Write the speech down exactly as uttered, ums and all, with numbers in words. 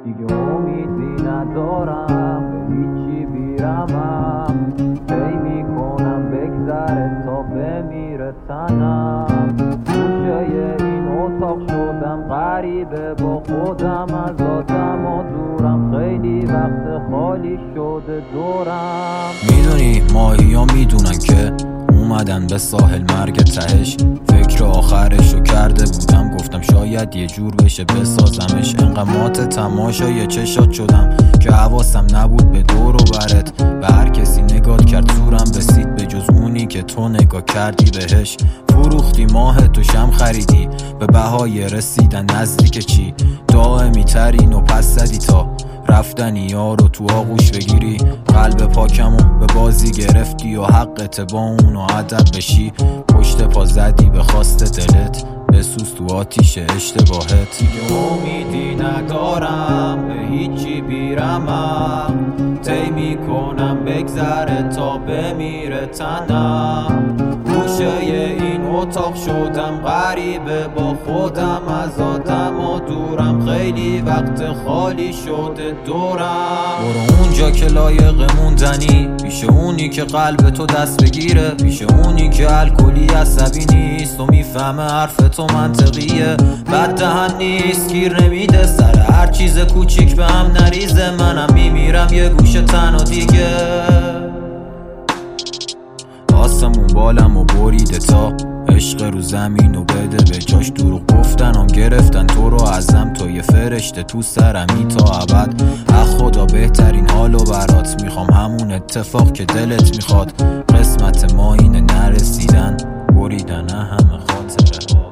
دیگه امیدی ندارم، به هیچی بیرمم، پی میکنم بگذره تا بمیره تنم. گوشه این اتاق شدم غریبه با خودم، از آدم و دورم، خیلی وقت خالی شده دورم. میدونی ماهی ها میدونن که اومدن به ساحل مرگ تهش، فکر آخرشو کرده بودم، گفتم شاید یه جور بشه بسازمش. انقمات تماشای چشات شدم که حواسم نبود به دور و برت، به هر کسی نگاه کرد زورم رسید، به جز اونی که تو نگاه کردی بهش. فروختی ماه تو شم خریدی، به بهای رسیدن نزدیک چی، دائمی ترین و پس زدی تا رفتنی یارو تو آغوش بگیری. قلب پاکمو به بازی گرفتی و حقت با اونو ادب بشی. پشت پا زدی به خواست دلت، بسوز تو آتیش اشتباهت. دیگه امیدی ندارم، به هیچی بیرمم، طی میکنم بگذره تا بمیره تنم. گوشه این اتاق شدم غریبه با خودم، از آدم و دورم، خیلی وقت خالی شده دورم. برو اونجا که لایق موندنی، پیش اونی که قلب تو دست بگیره، پیش اونی که الکلی عصبی نیست و میفهمه حرف تو منطقیه. بد دهن نیست، گیر نمیده سر هر چیز کوچیک به هم نریزه. منم میمیرم یه گوشه تنها دیگه، آسمون بالم و بریده تا عشق رو زمین و بده به جاش. دروغ گفتنم گرفتن تو رو ازم، تو یه فرشته تو سرمی تا ابد. اخ خدا بهترین حالو برات میخوام، همون اتفاق که دلت میخواد. قسمت ما اینه نرسیدن، بریدن همه خاطره ها.